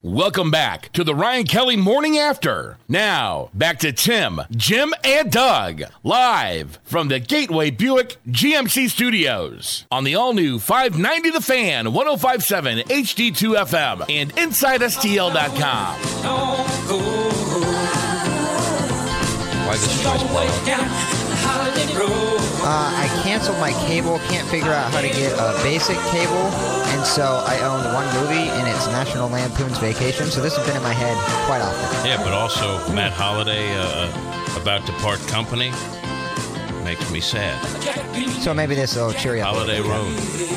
Welcome back to the Ryan Kelly Morning After. Now, back to Tim, Jim, and Doug, live from the Gateway Buick GMC Studios on the all-new 590 The Fan, 105.7 HD2 FM, and InsideSTL.com. Why this choice play? I canceled my cable, can't figure out how to get a basic cable, and so I owned one movie, and it's National Lampoon's Vacation, so this has been in my head quite often. Yeah, but also Matt Holliday about to part company makes me sad. So maybe this will cheer you up. Holiday Road.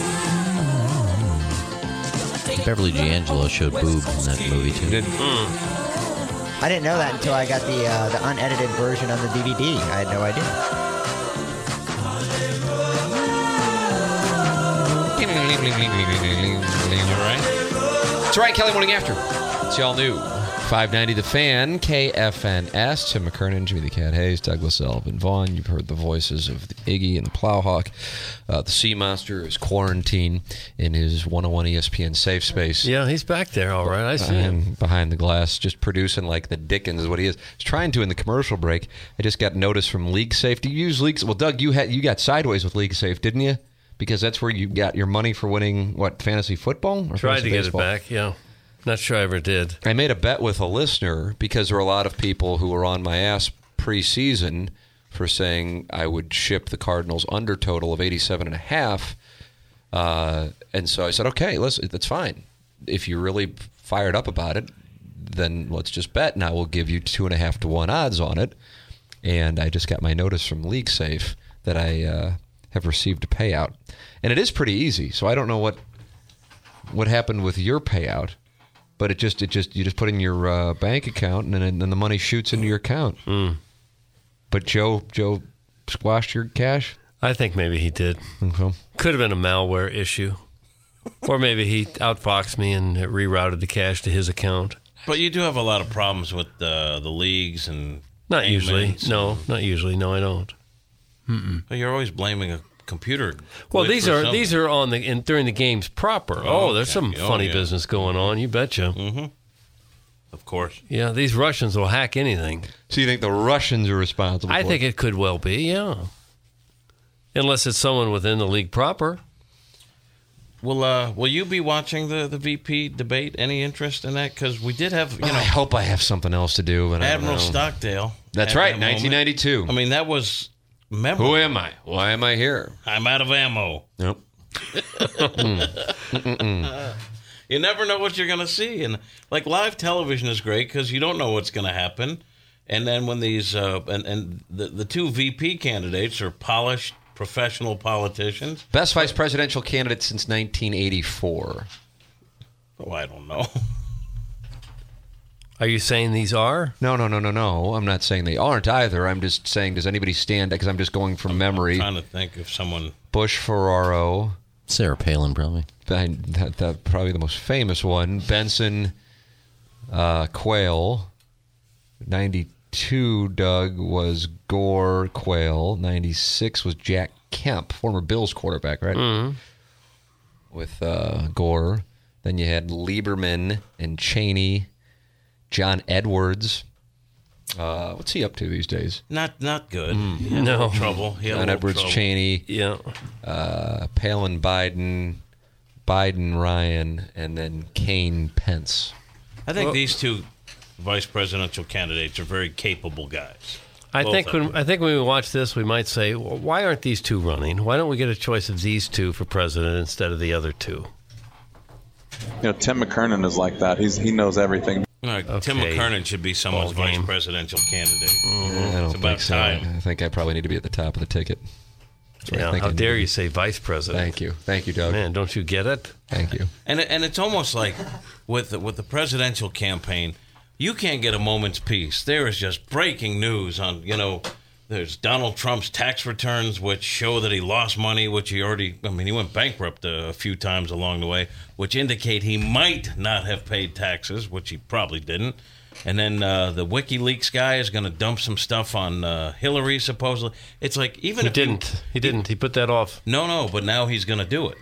Beverly D'Angelo showed boobs in that movie, too. I didn't know that until I got the unedited version on the DVD. I had no idea. You're right. It's Ryan Kelly Morning After. It's y'all new. 590 The Fan, KFNS. Tim McKernan, Jimmy the Cat Hayes, Douglas Elvin Vaughn. You've heard the voices of the Iggy and the Plowhawk. The Sea Monster is quarantined in his 101 ESPN safe space. Yeah, he's back there, all right. I see him. Behind the glass, just producing like the Dickens is what he is. He's trying to in the commercial break. I just got notice from League Safe. Do you use League Safe? Well, Doug, you got sideways with League Safe, didn't you? Because that's where you got your money for winning, what, fantasy football? Or Tried fantasy to baseball? get it back, yeah. Not sure I ever did. I made a bet with a listener because there were a lot of people who were on my ass preseason for saying I would ship the Cardinals under total of 87.5. And so I said, okay, listen, that's fine. If you're really fired up about it, then let's just bet, and I will give you 2.5 to 1 odds on it. And I just got my notice from League Safe that I have received a payout. And it is pretty easy, so I don't know what happened with your payout. But you just put in your bank account, and then the money shoots into your account. Mm. But Joe squashed your cash? I think maybe he did. Okay. Could have been a malware issue. Or maybe he outfoxed me and rerouted the cash to his account. But you do have a lot of problems with the leagues and Not usually. payments. No, not usually. No, I don't. But you're always blaming a computer. Well, glitch these or are something. These are on during the games proper. Oh, there's some okay. funny yeah. business going on. You betcha. Mm-hmm. Of course. Yeah, these Russians will hack anything. So you think the Russians are responsible I for think it? it could well be, yeah. Unless it's someone within the league proper. Will you be watching the VP debate? Any interest in that? Because we did have, I hope I have something else to do. But Admiral I don't know. Stockdale. That's had right, that moment. 1992. I mean, that was memorable. Who am I? Why am I here? I'm out of ammo. Nope. You never know what you're going to see. And like live television is great because you don't know what's going to happen. And then when these the two VP candidates are polished professional politicians. Best vice presidential candidate since 1984. Oh, I don't know. Are you saying these are? No. I'm not saying they aren't either. I'm just saying, does anybody stand? Because I'm just going from memory. I'm trying to think if someone. Bush, Ferraro. Sarah Palin, probably. That probably the most famous one. Benson, Quayle. 92, Doug, was Gore, Quayle. 96 was Jack Kemp, former Bills quarterback, right? Mm-hmm. With Gore. Then you had Lieberman and Cheney. John Edwards. What's he up to these days? Not good. He had a No. little trouble. He had a John little Edwards, trouble. Cheney. Yeah. Palin, Biden, Ryan, and then Kane, Pence. I think these two vice presidential candidates are very capable guys. I Both think of when them. we watch this, we might say, well, why aren't these two running? Why don't we get a choice of these two for president instead of the other two? Tim McKernan is like that. He knows everything. Tim Okay. McKernan should be someone's Ball game. vice presidential candidate. I don't It's about think so. time. I think I probably need to be at the top of the ticket. That's what I Yeah, think how I need dare to be. you say vice president? Thank you, Doug. Man, don't you get it? Thank you. And it's almost like with the presidential campaign, you can't get a moment's peace. There is just breaking news on, there's Donald Trump's tax returns, which show that he lost money, which he went bankrupt a few times along the way, which indicate he might not have paid taxes, which he probably didn't. And then the WikiLeaks guy is going to dump some stuff on Hillary, supposedly. It's like even He if didn't. He didn't. He put that off. No, but now he's going to do it.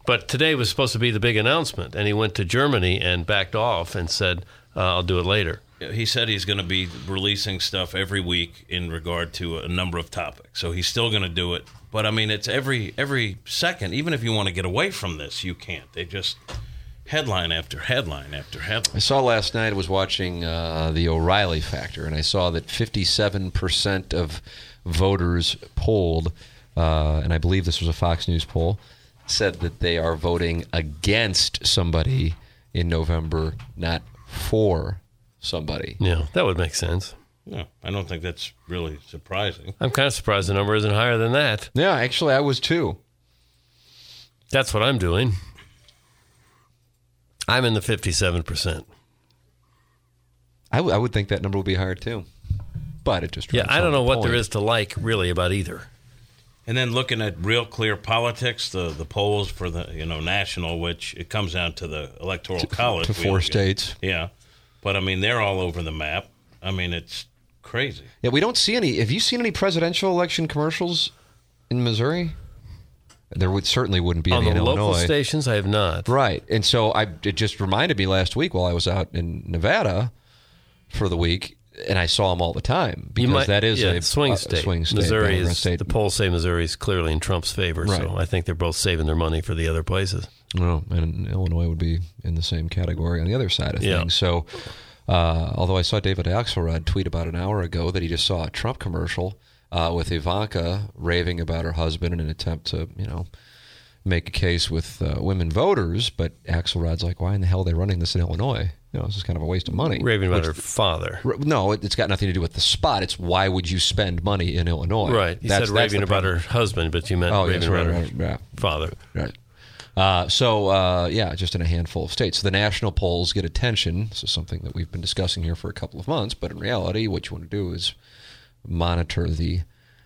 But today was supposed to be the big announcement, and he went to Germany and backed off and said, I'll do it later. He said he's going to be releasing stuff every week in regard to a number of topics. So he's still going to do it. But, I mean, it's every second. Even if you want to get away from this, you can't. They just headline after headline after headline. I saw last night, I was watching the O'Reilly Factor, and I saw that 57% of voters polled, and I believe this was a Fox News poll, said that they are voting against somebody in November, not for somebody. Yeah, that would make sense. No, I don't think that's really surprising. I'm kind of surprised the number isn't higher than that. Yeah, actually, I was too. That's what I'm doing. I'm in the 57%. I would think that number would be higher too. But it just... Yeah, I don't know what there is to like, really, about either. And then looking at Real Clear Politics, the polls for the national, which it comes down to the Electoral College. To 4 states. Yeah. But, I mean, they're all over the map. I mean, it's crazy. Yeah, we don't see any... Have you seen any presidential election commercials in Missouri? There certainly wouldn't be any in Illinois. On the local stations, I have not. Right. And so it just reminded me last week while I was out in Nevada for the week, and I saw them all the time because that is a swing state. Missouri is, the polls say Missouri is clearly in Trump's favor, right. So I think they're both saving their money for the other places. Well, and Illinois would be in the same category on the other side of things. So, although I saw David Axelrod tweet about an hour ago that he just saw a Trump commercial with Ivanka raving about her husband in an attempt to, make a case with women voters, but Axelrod's like, why in the hell are they running this in Illinois? This is kind of a waste of money. Raving about her father. No, it's got nothing to do with the spot. It's why would you spend money in Illinois? Right. You said raving about her husband, but you meant raving about her father. Right. Just in a handful of states. So the national polls get attention. This is something that we've been discussing here for a couple of months, but in reality, what you want to do is monitor the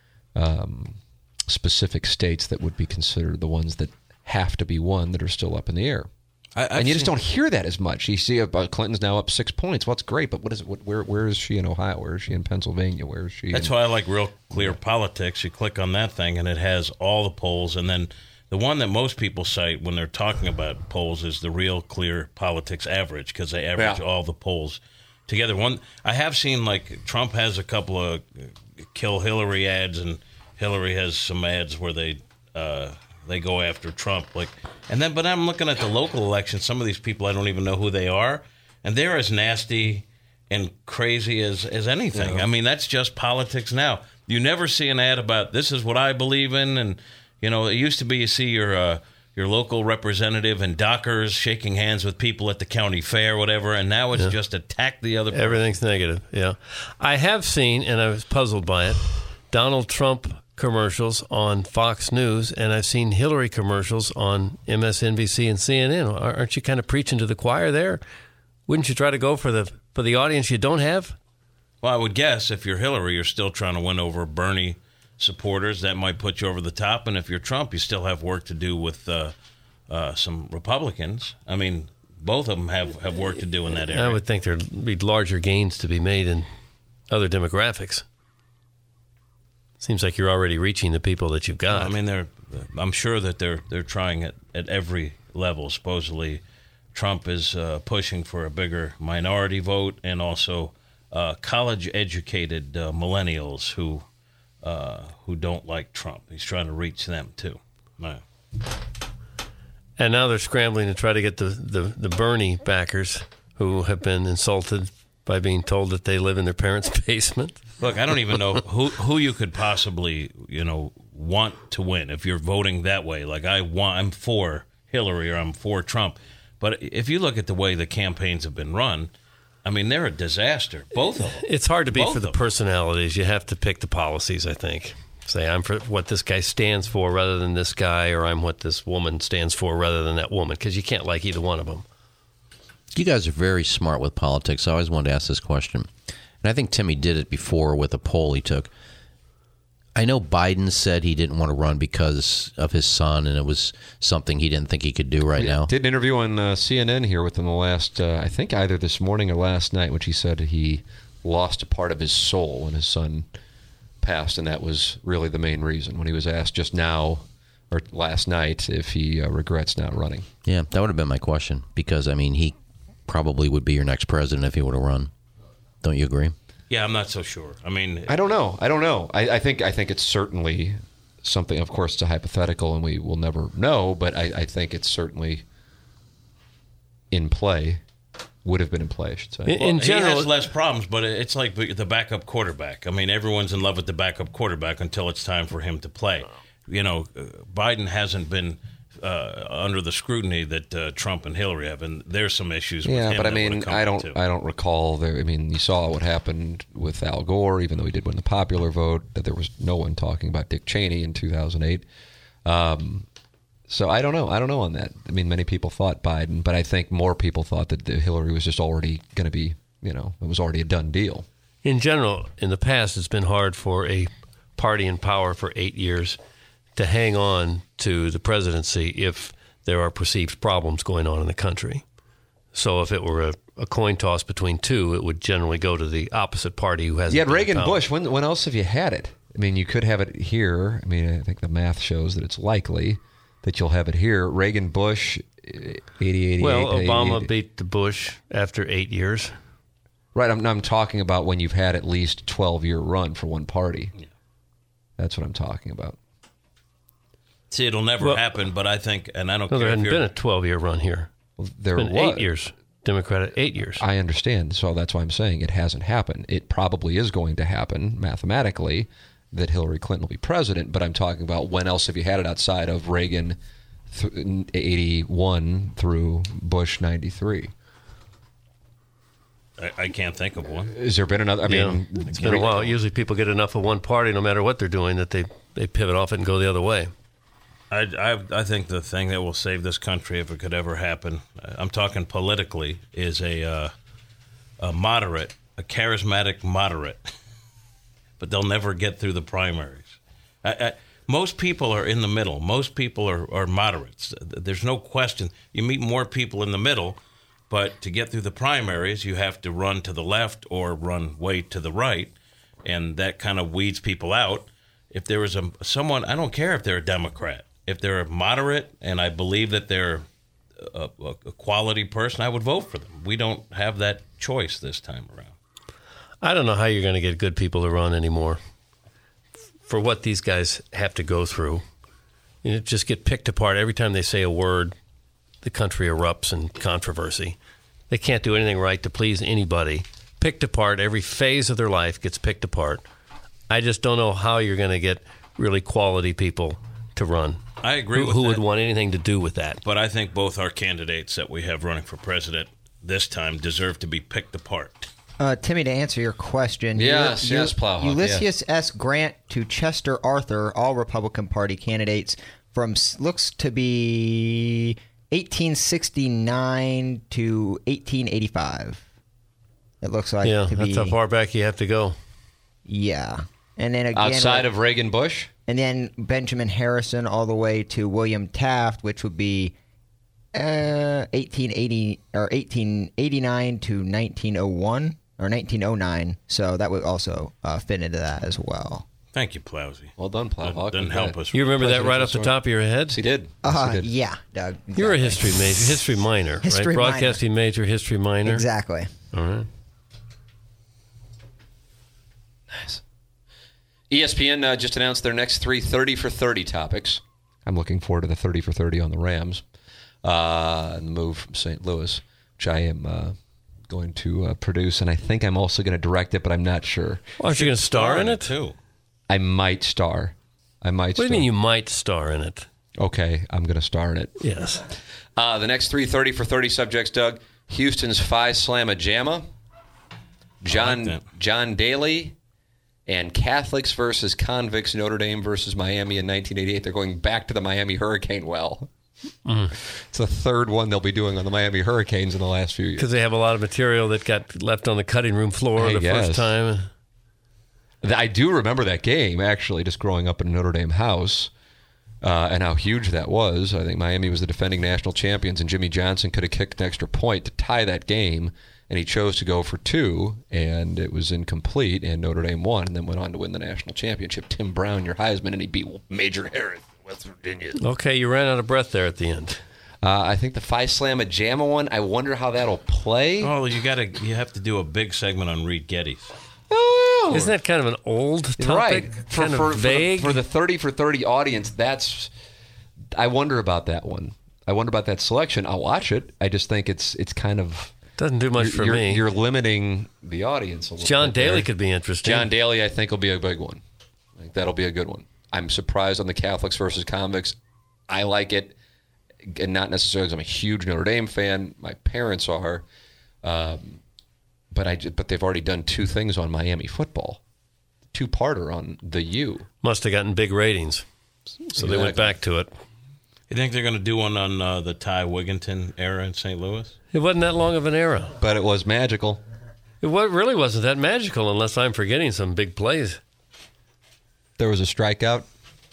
specific states that would be considered the ones that have to be won that are still up in the air. And you just don't hear that as much. You see Clinton's now up 6 points. Well, that's great, but what is it? Where is she in Ohio? Where is she in Pennsylvania? Where is she? That's why I like Real Clear Politics. You click on that thing, and it has all the polls. And then the one that most people cite when they're talking about polls is the Real Clear Politics average, because they average all the polls together. One I have seen, like Trump has a couple of kill Hillary ads, and Hillary has some ads where they go after Trump, but I'm looking at the local elections. Some of these people I don't even know who they are, and they're as nasty and crazy as anything. Yeah. I mean, that's just politics now. You never see an ad about this is what I believe in, and it used to be you see your local representative in Dockers shaking hands with people at the county fair, whatever, and now it's just attack the other person. Everything's negative. Yeah, I have seen, and I was puzzled by it, Donald Trump commercials on Fox News, and I've seen Hillary commercials on MSNBC and CNN. Aren't you kind of preaching to the choir there? Wouldn't you try to go for the audience you don't have? Well, I would guess if you're Hillary, you're still trying to win over Bernie supporters. That might put you over the top. And if you're Trump, you still have work to do with some Republicans. I mean, both of them have work to do in that area. I would think there'd be larger gains to be made in other demographics. Seems like you're already reaching the people that you've got. I mean, I'm sure that they're trying it at every level. Supposedly, Trump is pushing for a bigger minority vote, and also college-educated millennials who don't like Trump. He's trying to reach them too. Right. And now they're scrambling to try to get the Bernie backers who have been insulted by being told that they live in their parents' basement. Look, I don't even know who you could possibly, want to win if you're voting that way. Like I'm for Hillary or I'm for Trump. But if you look at the way the campaigns have been run, I mean, they're a disaster. Both of them. It's hard to be for the personalities. You have to pick the policies, I think. Say, I'm for what this guy stands for rather than this guy, or I'm what this woman stands for rather than that woman, because you can't like either one of them. You guys are very smart with politics. I always wanted to ask this question. And I think Timmy did it before with a poll he took. I know Biden said he didn't want to run because of his son, and it was something he didn't think he could do right now. Did an interview on CNN here within the last, I think either this morning or last night, which he said he lost a part of his soul when his son passed, and that was really the main reason. When he was asked just now, or last night if he regrets not running. Yeah, that would have been my question because, I mean, he probably would be your next president if he would have run. Don't you agree? Yeah, I'm not so sure. I mean, I don't know. I think it's certainly something. Of course, it's a hypothetical, and we will never know. But I think it's certainly in play. Would have been in play, I should say. In general, he has less problems, but it's like the backup quarterback. I mean, everyone's in love with the backup quarterback until it's time for him to play. Biden hasn't been under the scrutiny that Trump and Hillary have, and there's some issues with him. Yeah, but I mean, I don't recall there. I mean, you saw what happened with Al Gore, even though he did win the popular vote. That there was no one talking about Dick Cheney in 2008. So I don't know. I don't know on that. I mean, many people thought Biden, but I think more people thought that Hillary was just already going to be, it was already a done deal. in general, in the past, it's been hard for a party in power for 8 years to hang on to the presidency if there are perceived problems going on in the country. So if it were a coin toss between two, it would generally go to the opposite party who has. You had Reagan, Bush. When else have you had it? I mean, you could have it here. I mean, I think the math shows that it's likely that you'll have it here. Reagan, Bush, 88. Well, Obama beat the Bush after 8 years. Right. I'm talking about when you've had at least a 12-year run for one party. Yeah. That's what I'm talking about. See, it'll never happen, but I think, and I don't care. There hadn't been a 12-year run here. Well, there it's been was 8 years. Democratic 8 years. I understand. So that's why I'm saying it hasn't happened. It probably is going to happen mathematically that Hillary Clinton will be president, but I'm talking about when else have you had it outside of Reagan 81 through Bush 93? I can't think of one. Has there been another? I mean, it's been a while. Usually people get enough of one party, no matter what they're doing, that they pivot off it and go the other way. I think the thing that will save this country, if it could ever happen, I'm talking politically, is a moderate, a charismatic moderate. But they'll never get through the primaries. Most people are in the middle. Most people are moderates. There's no question. You meet more people in the middle, but to get through the primaries, you have to run to the left or run way to the right, and that kind of weeds people out. If there is someone, I don't care if they're a Democrat. If they're a moderate and I believe that they're a quality person, I would vote for them. We don't have that choice this time around. I don't know how you're going to get good people to run anymore for what these guys have to go through. Just get picked apart. Every time they say a word, the country erupts in controversy. They can't do anything right to please anybody. Picked apart. Every phase of their life gets picked apart. I just don't know how you're going to get really quality people to run. I agree with that. Who would want anything to do with that? But I think both our candidates that we have running for president this time deserve to be picked apart. Timmy, to answer your question, yes, Plowhawk, Ulysses S. Grant to Chester Arthur, all Republican Party candidates from looks to be 1869 to 1885. It looks like to be. That's how far back you have to go. Yeah, and then again outside of Reagan, Bush, and then Benjamin Harrison all the way to William Taft, which would be 1880 or 1889 to 1901. Or 1909, so that would also fit into that as well. Thank you, Plowsy. Well done, Plowhawk. Doesn't help us. You remember that right off the top of your head? He did. Yeah, Doug. Exactly. You're a history major, history minor, right? Broadcasting major, history minor. Exactly. All right. Nice. ESPN just announced their next 3 30 for 30 topics. I'm looking forward to the 30 for 30 on the Rams and the move from St. Louis, which I am going to produce, and I think I'm also going to direct it, but I'm not sure. Well, aren't you going to star in it too? I might star. What do you mean you might star in it? Okay, I'm going to star in it. Yes. The next 3 30 for 30 subjects, Doug. Houston's Phi Slamma Jamma, John Daly, and Catholics versus Convicts, Notre Dame versus Miami in 1988. They're going back to the Miami Hurricane well. Mm-hmm. It's the third one they'll be doing on the Miami Hurricanes in the last few years. Because they have a lot of material that got left on the cutting room floor first time. I do remember that game, actually, just growing up in a Notre Dame house and how huge that was. I think Miami was the defending national champions, and Jimmy Johnson could have kicked an extra point to tie that game, and he chose to go for 2, and it was incomplete, and Notre Dame won, and then went on to win the national championship. Tim Brown, your Heisman, and he beat Major Harris. West Virginia. Okay, you ran out of breath there at the end. I think the Phi Slamma Jamma one, I wonder how that'll play. Oh, you have to do a big segment on Reed Geddes. Oh. Isn't that kind of an old topic? Right. Kind of vague? For the 30 for 30 audience, I wonder about that one. I wonder about that selection. I'll watch it. I just think it's kind of... Doesn't do much for me. You're limiting the audience a little John bit there. Daly could be interesting. John Daly, I think, will be a big one. I think that'll be a good one. I'm surprised on the Catholics versus convicts. I like it. And not necessarily because I'm a huge Notre Dame fan. My parents are. But they've already done two things on Miami football. Two-parter on the U. Must have gotten big ratings. So they went back to it. You think they're going to do one on the Ty Wigginton era in St. Louis? It wasn't that long of an era. But it was magical. It really wasn't that magical unless I'm forgetting some big plays. There was a strikeout.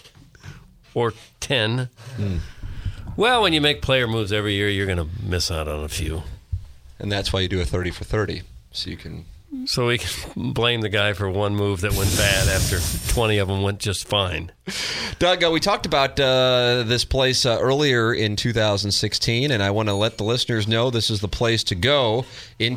Or 10. Well, when you make player moves every year, you're going to miss out on a few. And that's why you do a 30 for 30. So you can... So we can blame the guy for one move that went bad after 20 of them went just fine. Doug, we talked about this place earlier in 2016, and I want to let the listeners know this is the place to go in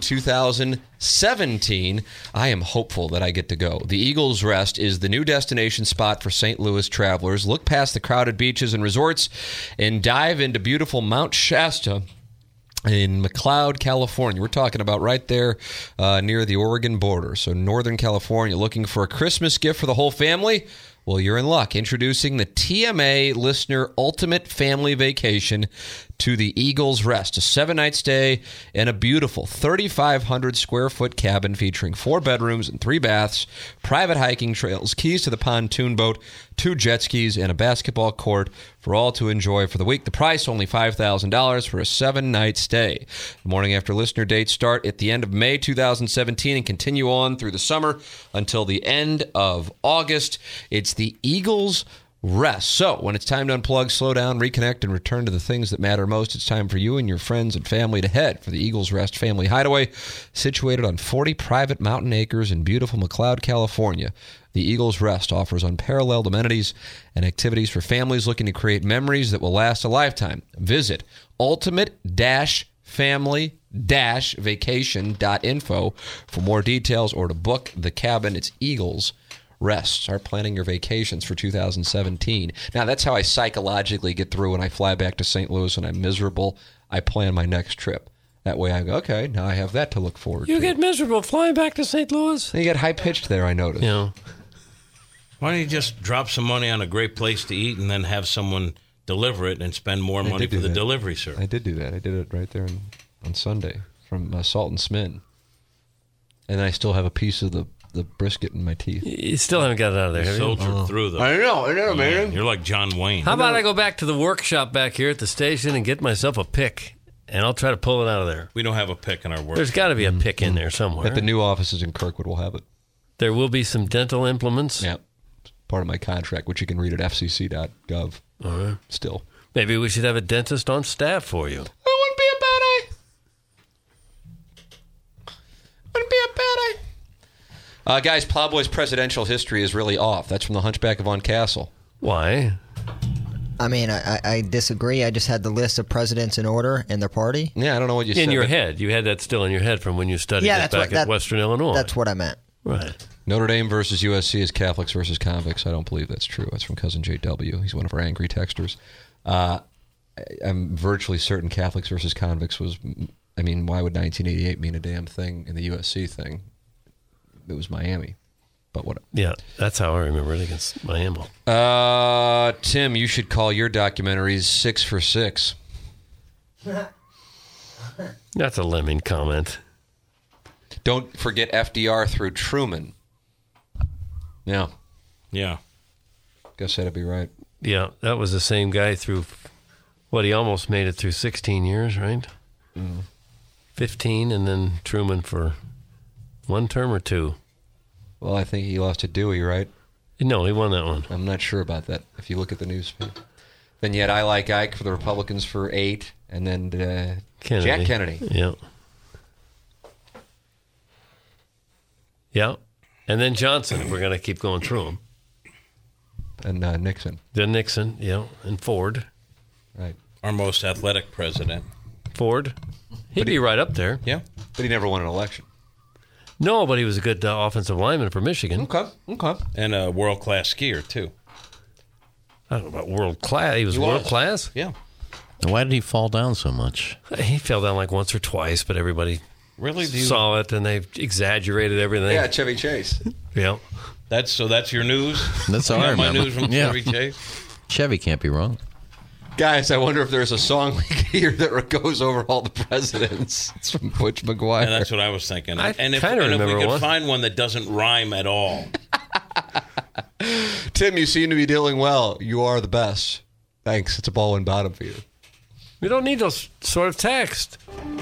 2017. I am hopeful that I get to go. The Eagles Rest is the new destination spot for St. Louis travelers. Look past the crowded beaches and resorts and dive into beautiful Mount Shasta in McLeod, California. We're talking about right there near the Oregon border. So Northern California, looking for a Christmas gift for the whole family? Well, you're in luck. Introducing the TMA Listener Ultimate Family Vacation to the Eagles Rest. A 7-night stay in a beautiful 3,500 square foot cabin featuring 4 bedrooms and 3 baths, private hiking trails, keys to the pontoon boat, 2 jet skis, and a basketball court for all to enjoy for the week. The price, only $5,000 for a 7-night stay. The morning after listener dates start at the end of May 2017 and continue on through the summer until the end of August. It's the Eagles Rest. So when it's time to unplug, slow down, reconnect, and return to the things that matter most, it's time for you and your friends and family to head for the Eagles Rest Family Hideaway, situated on 40 private mountain acres in beautiful McLeod, California. The Eagles Rest offers unparalleled amenities and activities for families looking to create memories that will last a lifetime. Visit ultimate-family-vacation.info for more details or to book the cabin. It's Eagles Rest. Start planning your vacations for 2017. Now, that's how I psychologically get through when I fly back to St. Louis and I'm miserable. I plan my next trip. That way I go, okay, now I have that to look forward to. You get miserable flying back to St. Louis? You get high-pitched there, I noticed. Yeah. Why don't you just drop some money on a great place to eat and then have someone deliver it and spend more money for the delivery service? I did do that. I did it right there on Sunday from Salt and Smin. And then I still have a piece of the brisket in my teeth. You still haven't got it out of there, have you? Soldiered through them. I know, man. You're like John Wayne. How about I go back to the workshop back here at the station and get myself a pick, and I'll try to pull it out of there. We don't have a pick in our work. There's got to be a pick in there somewhere. At the new offices in Kirkwood, we'll have it. There will be some dental implements. Yeah. It's part of my contract, which you can read at fcc.gov. All right. Still. Maybe we should have a dentist on staff for you. That wouldn't be a bad idea. Wouldn't be a bad idea. Guys, Plowboy's presidential history is really off. That's from the Hunchback of Von Castle. Why? I mean, I disagree. I just had the list of presidents in order in their party. Yeah, I don't know what you said. In your head. You had that still in your head from when you studied it back at Western Illinois. That's what I meant. Right. Notre Dame versus USC is Catholics versus convicts. I don't believe that's true. That's from Cousin JW. He's one of our angry texters. I'm virtually certain Catholics versus convicts was... I mean, why would 1988 mean a damn thing in the USC thing? It was Miami. But what? Yeah, that's how I remember it against Miami. Tim, you should call your documentaries 6 for 6. That's a lemming comment. Don't forget FDR through Truman. Yeah. Yeah. Guess that'd be right. Yeah, that was the same guy through, he almost made it through 16 years, right? 15, and then Truman for 1 term or 2. Well, I think he lost to Dewey, right? No, he won that one. I'm not sure about that. If you look at the newspaper. Then yet I like Ike for the Republicans for 8, and then Kennedy. Jack Kennedy. Yeah. Yeah. And then Johnson, if we're going to keep going through them. Nixon. Then Nixon, and Ford. Right. Our most athletic president. Ford. He'd be right up there. Yeah. But he never won an election. No, but he was a good offensive lineman for Michigan. Okay. And a world-class skier, too. I don't know about world class. He was world class? Yeah. Why did he fall down so much? He fell down like once or twice, but everybody Really? saw it and they exaggerated everything. Yeah, Chevy Chase. Yeah. That's your news? That's all I My remember. news from Yeah. Chevy Chase? Chevy can't be wrong. Guys, I wonder if there's a song we could hear that goes over all the presidents. It's from Butch McGuire. And that's what I was thinking. I and if kinda we remember could one. find one that doesn't rhyme at all. Tim, you seem to be doing well. You are the best. Thanks. It's a Baldwin bottom for you. We don't need those sort of text.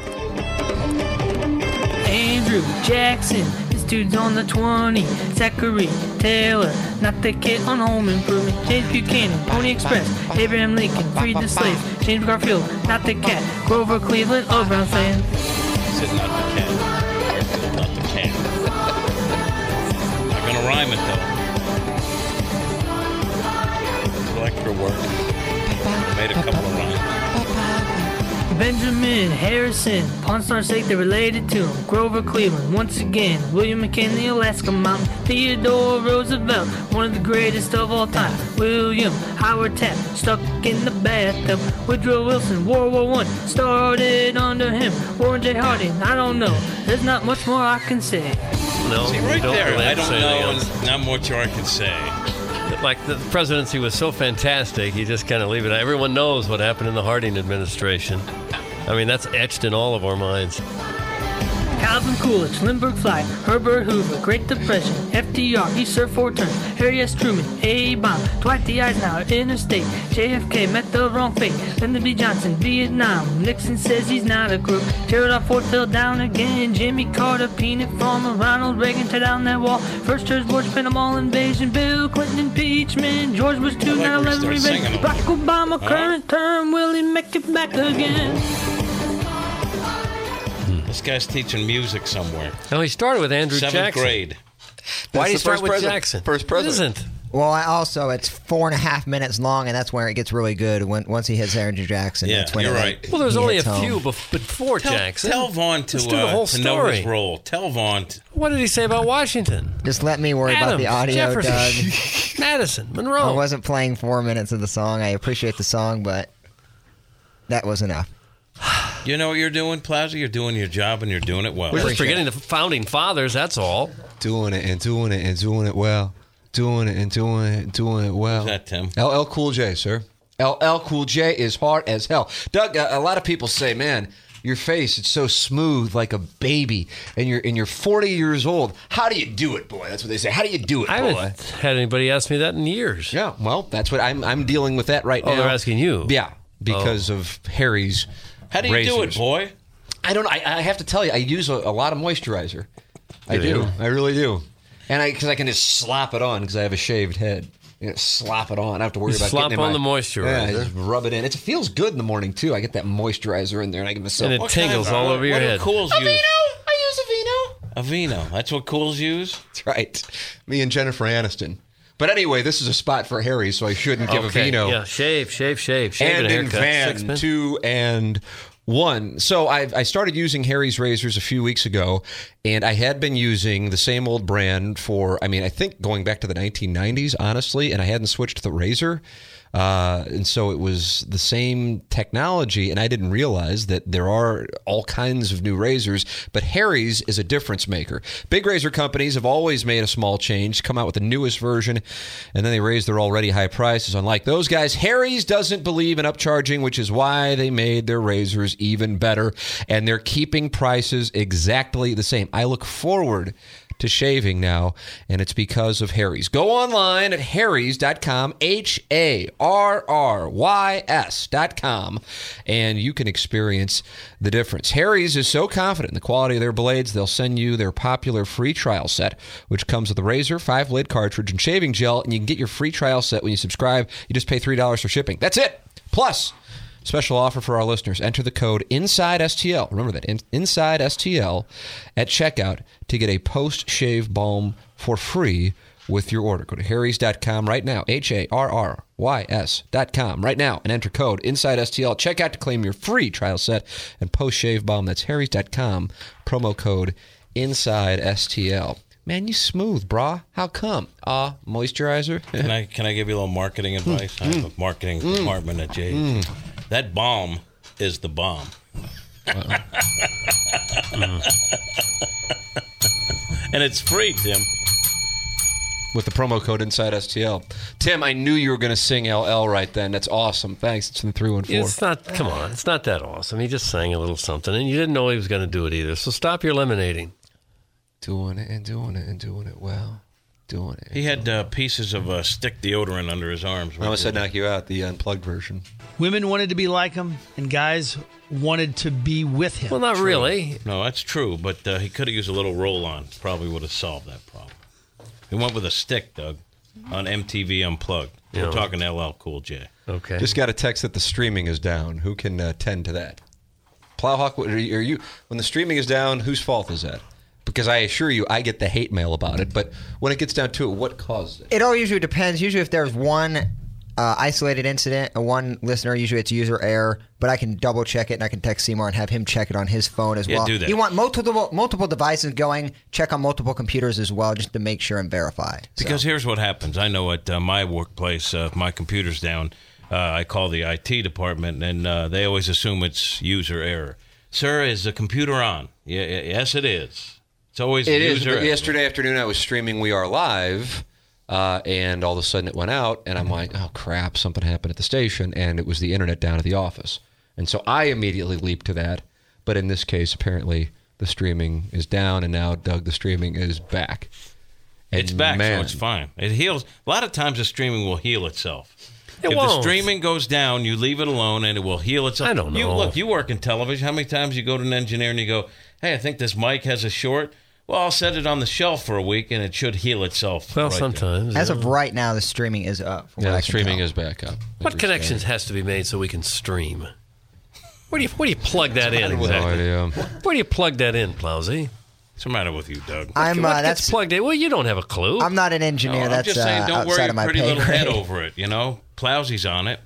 Andrew Jackson, this dude's on the 20. Zachary Taylor, not the kid on Home Improvement. James Buchanan, Pony Express. Abraham Lincoln, freed the slaves. James Garfield, not the cat. Grover Cleveland, all Brown fans. Is it not the cat? Garfield, not the cat. Not gonna rhyme it though. Electra work. Made a couple of rhymes. Benjamin Harrison, Pawn Stars sake they're related to him. Grover Cleveland, once again. William McKinley, Alaska Mountain. Theodore Roosevelt, one of the greatest of all time. William Howard Taft, stuck in the bathtub. Woodrow Wilson, World War I, started under him. Warren J. Harding, I don't know. There's not much more I can say. No, See, we right don't there, really I have to don't say anything know, else. and not much more I can say. Like the presidency was so fantastic, you just kind of leave it. Everyone knows what happened in the Harding administration. I mean, that's etched in all of our minds. Calvin Coolidge, Lindbergh Fly, Herbert Hoover, Great Depression, FDR, he served 4 terms, Harry S. Truman, A-Bomb, Dwight D. Eisenhower, Interstate, JFK met the wrong fate, Lyndon B. Johnson, Vietnam, Nixon says he's not a crook, Gerald R. Ford fell down again, Jimmy Carter, peanut farmer, Ronald Reagan, tear down that wall, first George Bush, Panama invasion, Bill Clinton impeachment, George Bush 2, I like 9/11 where he starts revenge, singing Barack Obama, current term, will he make it back again? This guy's teaching music somewhere. No, he started with Andrew 7th Jackson. grade. Why did he the start first with president. Jackson? First president. It isn't. Well, it's 4.5 minutes long, and that's where it gets really good. Once he hits Andrew Jackson, Yeah, that's when you're it, right. Well, there's he only a hits home. few before Jackson. Tell Vaughn Let's do the whole to know story. his role. Tell Vaughn. What did he say about Washington? Just let me worry about Adams, the audio, Jefferson, Doug. Madison, I Monroe. wasn't playing 4 minutes of the song. I appreciate the song, but that was enough. You know what you're doing, Plaza? You're doing your job, and you're doing it well. We're just forgetting the founding fathers, that's all. Doing it and doing it and doing it well. Doing it and doing it and doing it well. Who's that, Tim? LL Cool J, sir. LL Cool J is hard as hell. Doug, a lot of people say, man, your face, it's so smooth like a baby, and you're 40 years old. How do you do it, boy? That's what they say. How do you do it, I boy? haven't had anybody ask me that in years. Yeah, well, that's what I'm dealing with that right Oh, now. they're asking you? Yeah, because of Harry's How do you do it, razors. boy? I don't know. I have to tell you, I use a lot of moisturizer. I Do you? do. I really do. And because I can just slap it on because I have a shaved head. Slap it on. I don't have to worry You about slap getting in on my, the moisturizer. Yeah, I just rub it in. It feels good in the morning too. I get that moisturizer in there, and I give myself. And it What tingles kind of- all over your what head. do Cools use? I use Aveeno. That's what Cools use? That's right. Me and Jennifer Aniston. But anyway, this is a spot for Harry, so I shouldn't give Okay, Aveeno. yeah, shave And and a in haircut. Van 6 minutes. 2 and 1. So I started using Harry's razors a few weeks ago, and I had been using the same old brand for, I think going back to the 1990s, honestly, and I hadn't switched to the razor. And so it was the same technology, and I didn't realize that there are all kinds of new razors, but Harry's is a difference maker. Big razor companies have always made a small change, come out with the newest version, and then they raise their already high prices. Unlike those guys, Harry's doesn't believe in upcharging, which is why they made their razors even better, and they're keeping prices exactly the same. I look forward to shaving now, and it's because of Harry's. Go online at harrys.com, HARRYS.com, and you can experience the difference. Harry's is so confident in the quality of their blades, they'll send you their popular free trial set, which comes with a razor, 5-blade cartridge, and shaving gel, and you can get your free trial set when you subscribe. You just pay $3 for shipping. That's it. Plus, special offer for our listeners. Enter the code INSIDESTL. Remember that, INSIDESTL at checkout to get a post-shave balm for free with your order. Go to harrys.com right now, HARRYS.com right now, and enter code InsideSTL. Check out to claim your free trial set and post-shave balm. That's harrys.com, promo code InsideSTL. Man, you smooth, brah. How come? Moisturizer? Can I give you a little marketing advice? I have a marketing department at JH. That balm is the bomb. And it's free, Tim. With the promo code InsideSTL. Tim, I knew you were going to sing LL right then. That's awesome. Thanks. It's in the 314. It's not, come on, it's not that awesome. He just sang a little something, and you didn't know he was going to do it either. So stop your lemonading. Doing it and doing it and doing it well. Doing it. He had pieces of stick deodorant under his arms. I almost said knock you out, the unplugged version. Women wanted to be like him, and guys wanted to be with him. Well, not really. No, that's true, but he could have used a little roll-on. Probably would have solved that problem. He went with a stick, Doug, on MTV Unplugged. Yeah. We're talking LL Cool J. Okay. Just got a text that the streaming is down. Who can tend to that? Plowhawk, are you? When the streaming is down, whose fault is that? Because I assure you, I get the hate mail about it. But when it gets down to it, what caused it? It all usually depends. Usually if there's one isolated incident, one listener, usually it's user error, but I can double check it and I can text Seymour and have him check it on his phone as well. Do that. You want multiple devices going, check on multiple computers as well just to make sure and verify. Because here's what happens. I know at my workplace, if my computer's down, I call the IT department, and they always assume it's user error. Sir, is the computer on? Yes, it is. It's always user error. Yesterday afternoon, I was streaming We Are Live, and all of a sudden it went out, and I'm like, oh, crap, something happened at the station, and it was the internet down at the office. And so I immediately leaped to that. But in this case, apparently, the streaming is down, and now, Doug, the streaming is back. And it's back, so it's fine. It heals. A lot of times the streaming will heal itself. If the streaming goes down, you leave it alone, and it will heal itself. I don't know. Look, you work in television. How many times you go to an engineer and you go, hey, I think this mic has a short. Well, I'll set it on the shelf for a week, and it should heal itself. Well, right sometimes. As of right now, the streaming is up. Yeah, the streaming is back up. What connections has to be made so we can stream? Where do you plug that in exactly? No idea. Where do you plug that in, Plowsy? What's the matter with you, Doug? What gets plugged in? Well, you don't have a clue. I'm not an engineer. I'm just saying, don't worry outside your of my pretty pay little head grade. over it. You know, Plowsy's on it.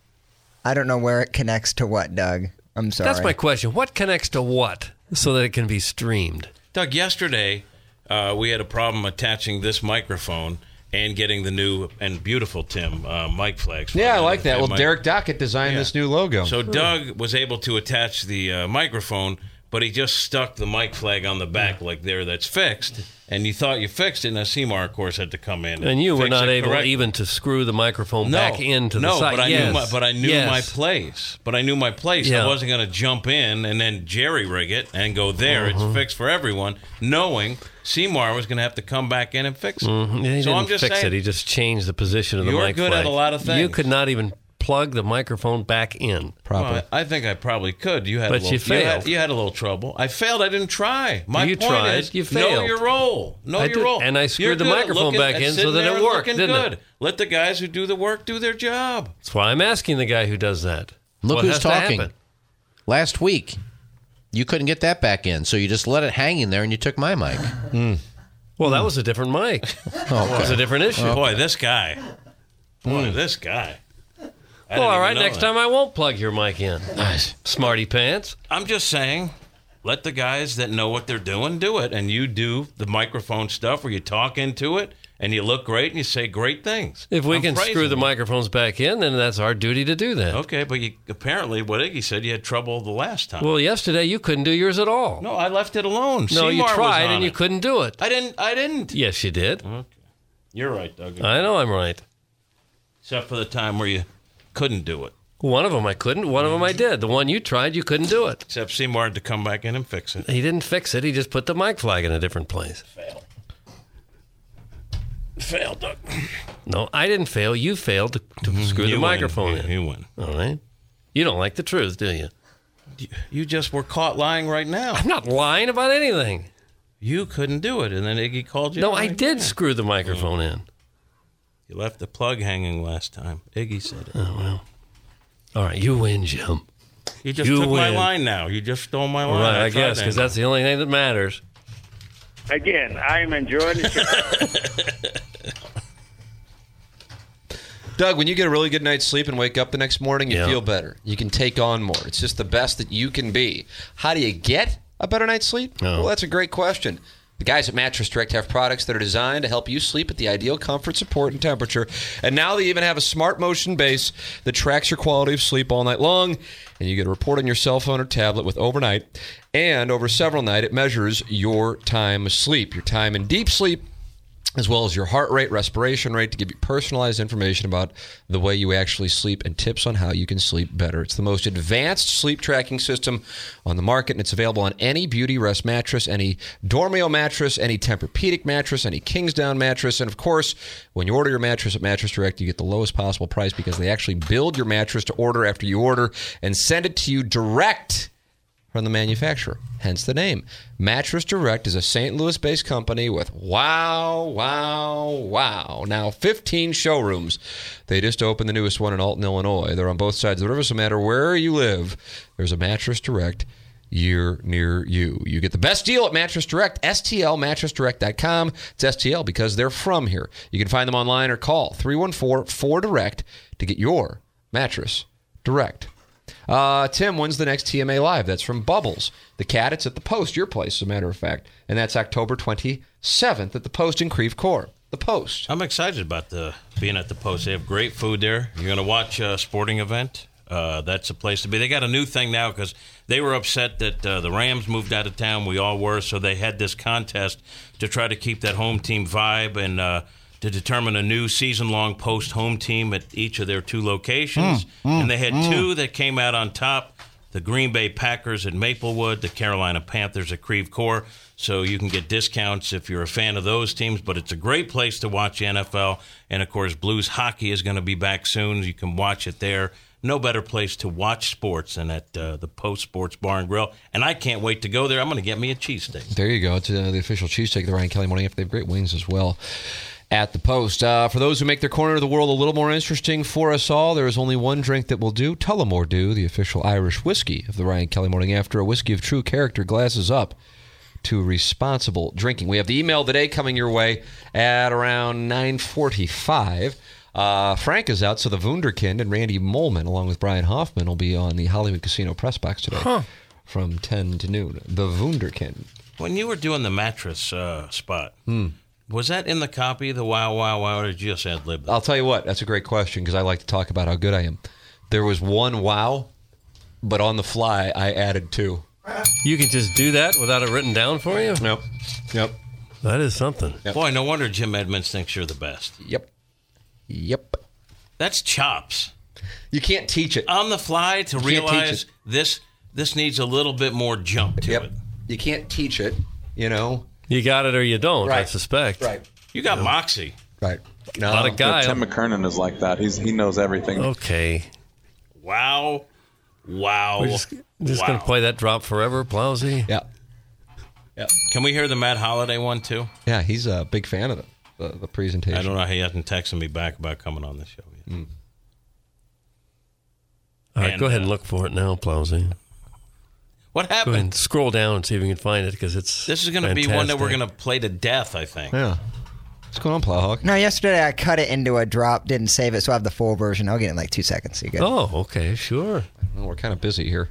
I don't know where it connects to what, Doug. I'm sorry. That's my question. What connects to what so that it can be streamed? Doug, yesterday we had a problem attaching this microphone and getting the new and beautiful, Tim, mic flags. Yeah, I like that. Well, Derek Dockett designed this new logo. So Doug was able to attach the microphone, but he just stuck the mic flag on the back like there that's fixed. And you thought you fixed it. Now, Seymour, of course, had to come in. And you were not able correctly. even to screw the microphone back into the side. But I knew my place. Yeah. I wasn't going to jump in and then jerry-rig it and go there. It's fixed for everyone, knowing Seymour was going to have to come back in and fix it. Yeah, he so didn't I'm just fix saying, it. He just changed the position of the you're mic good flag. at a lot of things. You could not even plug the microphone back in properly. Well, I think I probably could. You failed. You had a little trouble. I failed. I didn't try. My point tried. is, You failed. know your role. Know your role. And I screwed You're the good at microphone back in so that it worked, didn't good. it? Let the guys who do the work do their job. That's why I'm asking the guy who does that. Look What who's has to talking. happen? Last week, you couldn't get that back in, so you just let it hang in there and you took my mic. Well, that was a different mic. It was a different issue. Boy, this guy. This guy. Well, all right. Next time I won't plug your mic in. Nice. Smarty pants. I'm just saying, let the guys that know what they're doing do it. And you do the microphone stuff where you talk into it and you look great and you say great things. If we I'm can praising screw the you. microphones back in, then that's our duty to do that. Okay, but apparently what Iggy said, you had trouble the last time. Well, yesterday you couldn't do yours at all. No, I left it alone. No, you Seymour was tried on and you it. couldn't do it. I didn't. Yes, you did. Okay. You're right, Doug. I know I'm right. Except for the time where you couldn't do it. One of them I couldn't. One of them I did. The one you tried, you couldn't do it. Except Seymour had to come back in and fix it. He didn't fix it. He just put the mic flag in a different place. Failed, Doug. No, I didn't fail. You failed to screw the microphone in. You win. All right. You don't like the truth, do you? You just were caught lying right now. I'm not lying about anything. You couldn't do it, and then Iggy called you. No, I did screw the microphone in. You left the plug hanging last time. Iggy said it. Oh, well. All right, you win, Jim. You just took my line now. You just stole my line. Right, I guess, because that's the only thing that matters. Again, I'm enjoying the show. Doug, when you get a really good night's sleep and wake up the next morning, you feel better. You can take on more. It's just the best that you can be. How do you get a better night's sleep? Well, that's a great question. The guys at Mattress Direct have products that are designed to help you sleep at the ideal comfort, support, and temperature. And now they even have a smart motion base that tracks your quality of sleep all night long. And you get a report on your cell phone or tablet with overnight. And over several nights, it measures your time of sleep, your time in deep sleep, as well as your heart rate, respiration rate, to give you personalized information about the way you actually sleep and tips on how you can sleep better. It's the most advanced sleep tracking system on the market, and it's available on any Beauty Rest mattress, any Dormio mattress, any Tempur-Pedic mattress, any Kingsdown mattress. And, of course, when you order your mattress at Mattress Direct, you get the lowest possible price because they actually build your mattress to order after you order and send it to you direct from the manufacturer, hence the name. Mattress Direct is a St. Louis-based company with now 15 showrooms. They just opened the newest one in Alton, Illinois. They're on both sides of the river, so no matter where you live, there's a Mattress Direct near you. You get the best deal at Mattress Direct, STLmattressdirect.com. It's STL because they're from here. You can find them online or call 314-4DIRECT to get your Mattress Direct. Tim, when's the next TMA Live? That's from Bubbles. The Cat, it's at the Post, your place, as a matter of fact. And that's October 27th at the Post in Creve Coeur. The Post. I'm excited about being at the Post. They have great food there. You're going to watch a sporting event. That's a place to be. They got a new thing now because they were upset that the Rams moved out of town. We all were. So they had this contest to try to keep that home team vibe and to determine a new season-long Post home team at each of their two locations. And they had two that came out on top, the Green Bay Packers at Maplewood, the Carolina Panthers at Creve Coeur. So you can get discounts if you're a fan of those teams. But it's a great place to watch NFL. And, of course, Blues hockey is going to be back soon. You can watch it there. No better place to watch sports than at the Post Sports Bar and Grill. And I can't wait to go there. I'm going to get me a cheesesteak. There you go. It's the official cheesesteak of the Ryan Kelly Morning After. They have great wings as well at the Post. For those who make their corner of the world a little more interesting for us all, there is only one drink that will do. Tullamore Dew, the official Irish whiskey of the Ryan Kelly Morning After, a whiskey of true character, glasses up to responsible drinking. We have the email today coming your way at around 9:45. Frank is out, so the Wunderkind and Randy Molman, along with Brian Hoffman, will be on the Hollywood Casino press box today from 10 to noon. The Wunderkind. When you were doing the mattress spot, was that in the copy, the wow, or did you just ad-lib that? I'll tell you what, that's a great question because I like to talk about how good I am. There was one wow, but on the fly, I added two. You can just do that without it written down for you? Yep. That is something. Yep. Boy, no wonder Jim Edmonds thinks you're the best. Yep. That's chops. You can't teach it. On the fly to realize this needs a little bit more jump to it. You can't teach it, you know. You got it or you don't, Right. I suspect. Right. You got moxie. Right. No. A lot of guy. Tim McKernan is like that. He knows everything. Okay. Wow. We're just going to play that drop forever, Plowsy. Yeah. Can we hear the Matt Holliday one, too? Yeah, he's a big fan of the presentation. I don't know how he hasn't texted me back about coming on the show yet. All right, go ahead and look for it now, Plowsy. What Go ahead happened? and scroll down and see if you can find it because it's This is going to be one that we're going to play to death, I think. Yeah. What's going on, Plowhawk? No, yesterday I cut it into a drop, didn't save it, so I have the full version. I'll get it in like 2 seconds. So you're good. Oh, okay, sure. Well, we're kind of busy here.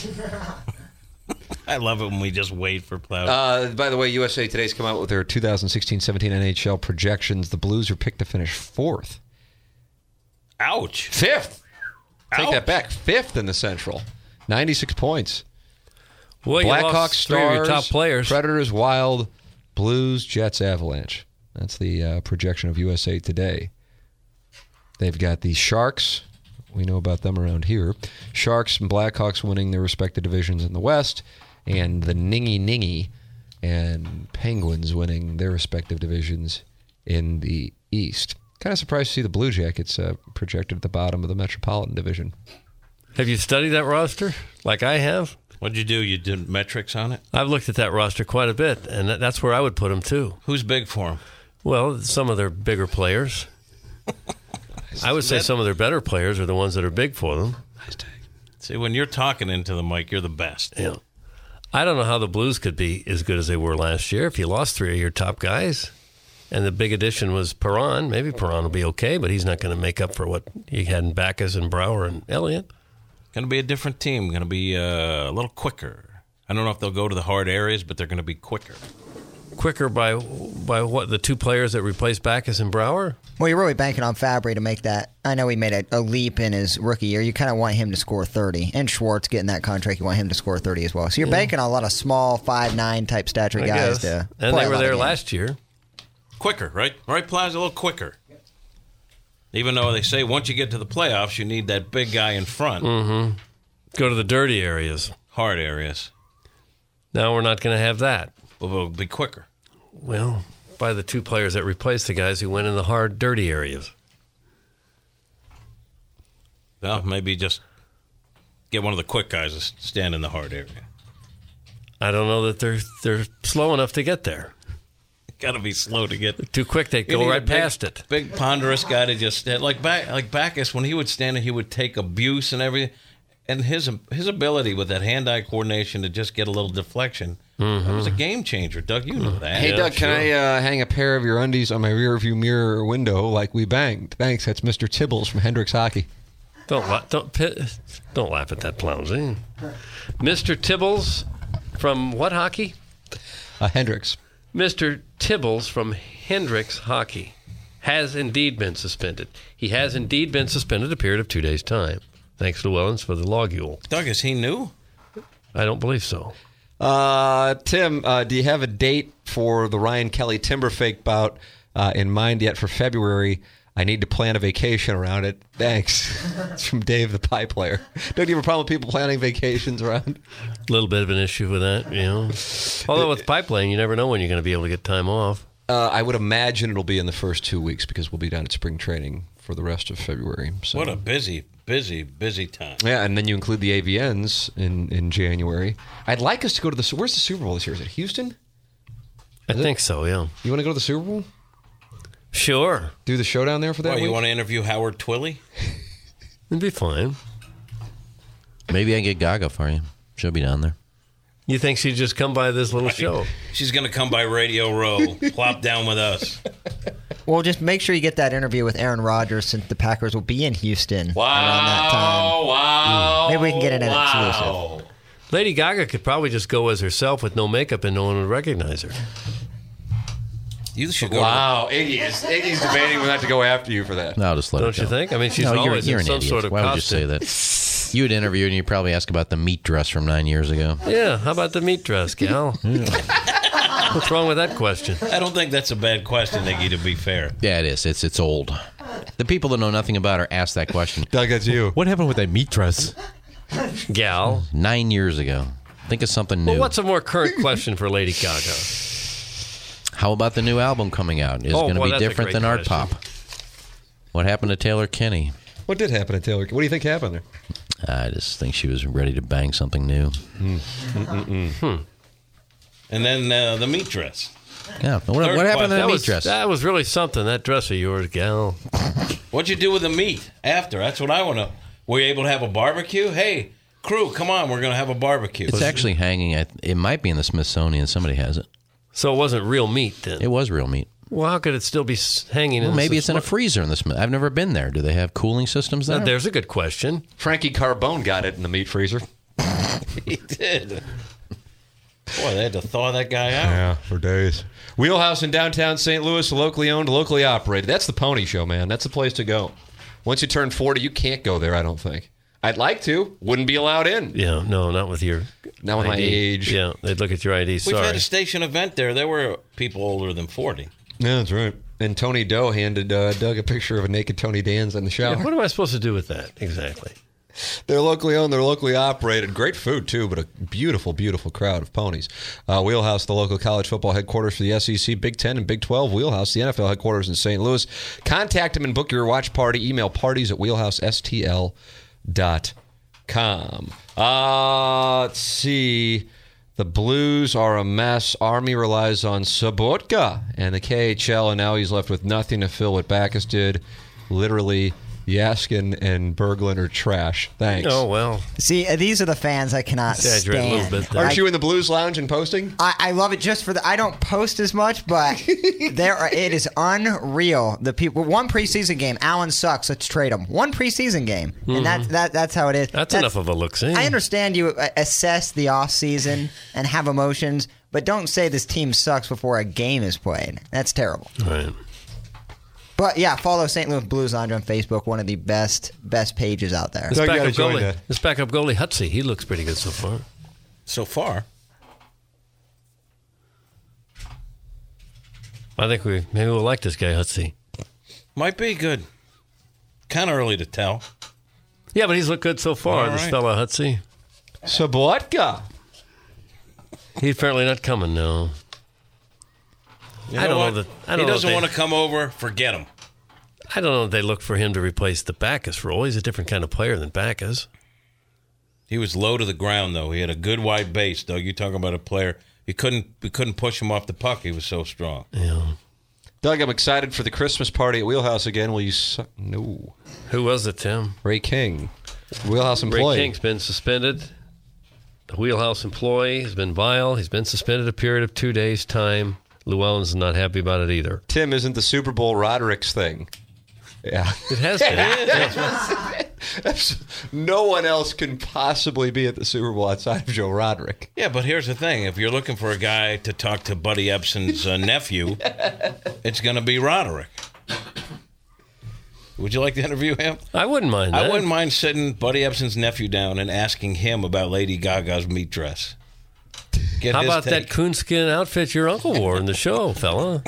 I love it when we just wait for Plow. By the way, USA Today's come out with their 2016-17 NHL projections. The Blues are picked to finish 4th. Ouch. 5th. Take Ouch. that back. 5th in the Central. 96 points. Well, you Blackhawks, lost three of Stars, your top players. Predators, Wild, Blues, Jets, Avalanche. That's the projection of USA Today. They've got the Sharks. We know about them around here. Sharks and Blackhawks winning their respective divisions in the West, and the Ningy and Penguins winning their respective divisions in the East. Kind of surprised to see the Blue Jackets projected at the bottom of the Metropolitan Division. Have you studied that roster like I have? What'd you do? You did metrics on it? I've looked at that roster quite a bit, and that's where I would put them, too. Who's big for them? Well, some of their bigger players. I would say some of their better players are the ones that are big for them. See, when you're talking into the mic, you're the best. Yeah. I don't know how the Blues could be as good as they were last year if you lost three of your top guys. And the big addition was Perron. Maybe Perron will be okay, but he's not going to make up for what he had in Backus and Brower and Elliott. Going to be a different team. Going to be a little quicker. I don't know if they'll go to the hard areas, but they're going to be quicker. Quicker by what? The two players that replaced Backus and Brower? Well, you're really banking on Fabry to make that. I know he made a leap in his rookie year. You kind of want him to score 30. And Schwartz getting that contract, you want him to score 30 as well. So you're banking on a lot of small 5'9" type stature guys to and play they were a lot there of games. last year. Quicker, right? Right, Plaza? A little quicker. Even though they say once you get to the playoffs, you need that big guy in front. Mm-hmm. Go to the dirty areas. Hard areas. Now we're not going to have that. Well, it'll be quicker. Well, by the two players that replaced the guys who went in the hard, dirty areas. Well, maybe just get one of the quick guys to stand in the hard area. I don't know that they're slow enough to get there. Got to be slow to get. Too quick, they go right past it. Big ponderous guy to just stand like Backus. When he would stand there, he would take abuse and everything. And his ability with that hand-eye coordination to just get a little deflection, that was a game changer. Doug, you know that. Hey, Yeah, Doug, sure. can I hang a pair of your undies on my rearview mirror window like we banged? Thanks. That's Mr. Tibbles from Hendricks Hockey. Don't laugh at that, Plowsy. Mr. Tibbles from what hockey? Hendricks. Mr. Tibbles from Hendricks Hockey has indeed been suspended. He has indeed been suspended a period of 2 days' time. Thanks to Wellens for the logule. Doug, is he new? I don't believe so. Tim, do you have a date for the Ryan Kelly Timber Fake bout in mind yet for February? I need to plan a vacation around it. Thanks. It's from Dave, the pie player. Don't you have a problem with people planning vacations around? A little bit of an issue with that, you know. Although with pipe laying, you never know when you're going to be able to get time off. I would imagine it'll be in the first 2 weeks because we'll be down at spring training for the rest of February. So. What a busy time. Yeah, and then you include the AVNs in January. I'd like us to go to the... Where's the Super Bowl this year? Is it Houston? I think so, yeah. You want to go to the Super Bowl? Sure. Do the show down there for that week? You want to interview Howard Twilley? It'd be fine. Maybe I can get Gaga for you. She'll be down there. You think she'd just come by this little show? She's going to come by Radio Row, plop down with us. Well, just make sure you get that interview with Aaron Rodgers since the Packers will be in Houston around that time. Wow. Maybe we can get an exclusive. Lady Gaga could probably just go as herself with no makeup and no one would recognize her. You should go. Wow, Iggy's debating whether to go after you for that. No, I'll just let Don't it go. you think? I mean, she's No, always you're in an some idiot. sort of Why would you costume. say that? You would interview and you'd probably ask about the meat dress from 9 years ago. Yeah, how about the meat dress, gal? What's wrong with that question? I don't think that's a bad question, Iggy, to be fair. Yeah, it is. It's old. The people that know nothing about her ask that question. Doug, that's you. What happened with that meat dress? Gal. 9 years ago. Think of something new. Well, what's a more current question for Lady Gaga? How about the new album coming out? Is it going to be that's a different great than Art question. Pop? What happened to Taylor Kinney? What did happen to Taylor? What do you think happened there? I just think she was ready to bang something new. And then the meat dress. Yeah. What happened to the meat dress? That was really something, that dress of yours, gal. What'd you do with the meat after? That's what I want to. Were you able to have a barbecue? Hey, crew, come on, we're going to have a barbecue. It's actually hanging. It might be in the Smithsonian. Somebody has it. So it wasn't real meat then? It was real meat. Well, how could it still be hanging in Well, the maybe it's in a freezer in the Smith. I've never been there. Do they have cooling systems there? There's a good question. Frankie Carbone got it in the meat freezer. He did. Boy, they had to thaw that guy out. Yeah, for days. Wheelhouse in downtown St. Louis, locally owned, locally operated. That's the Pony Show, man. That's the place to go. Once you turn 40, you can't go there, I don't think. I'd like to. Wouldn't be allowed in. Yeah, no, not with your Not with my ID. age. Yeah, they'd look at your ID. We've Sorry. had a station event there. There were people older than 40. Yeah, that's right. And Tony Doe handed Doug a picture of a naked Tony Danza in the shower. Yeah, what am I supposed to do with that exactly? They're locally owned, they're locally operated. Great food, too, but a beautiful, beautiful crowd of ponies. Wheelhouse, the local college football headquarters for the SEC, Big Ten, and Big 12. Wheelhouse, the NFL headquarters in St. Louis. Contact them and book your watch party. Email parties@wheelhousestl.com. Let's see. The Blues are a mess. Army relies on Sobotka and the KHL, and now he's left with nothing to fill what Backus did. Literally Yaskin and Berglund are trash. Thanks. Oh, well. See, these are the fans I cannot Exaggerate a little stand. bit there. Aren't you in the Blues Lounge and posting? I love it just for I don't post as much, but it is unreal. The people, one preseason game, Allen sucks. Let's trade him. One preseason game, and that's how it is. That's enough of a look-see. I understand you assess the off season and have emotions, but don't say this team sucks before a game is played. That's terrible. Right. But yeah, follow St. Louis Blues Lounge on Facebook. One of the best pages out there. This backup goalie, Hutsy, he looks pretty good so far. So far. I think maybe we'll like this guy, Hutsy. Might be good. Kind of early to tell. Yeah, but he's looked good so far, this fella Hutsy. Sobotka. He's apparently not coming, no. I don't know that he doesn't want to come over. Forget him. I don't know if they look for him to replace the Backus role. He's a different kind of player than Backus. He was low to the ground, though. He had a good wide base, Doug. You talking about a player? We couldn't push him off the puck. He was so strong. Yeah. Doug, I'm excited for the Christmas party at Wheelhouse again. Will you? No. Who was it, Tim? Ray King, Wheelhouse employee. Ray King's been suspended. The Wheelhouse employee has been vile. He's been suspended a period of 2 days' time. Llewellyn's not happy about it either. Tim, isn't the Super Bowl Roderick's thing? Yeah. It has been. No one else can possibly be at the Super Bowl outside of Joe Roderick. Yeah, but here's the thing. If you're looking for a guy to talk to Buddy Ebsen's nephew, it's going to be Roderick. Would you like to interview him? I wouldn't mind that. I wouldn't mind sitting Buddy Ebsen's nephew down and asking him about Lady Gaga's meat dress. How about that coonskin outfit your uncle wore in the show, fella?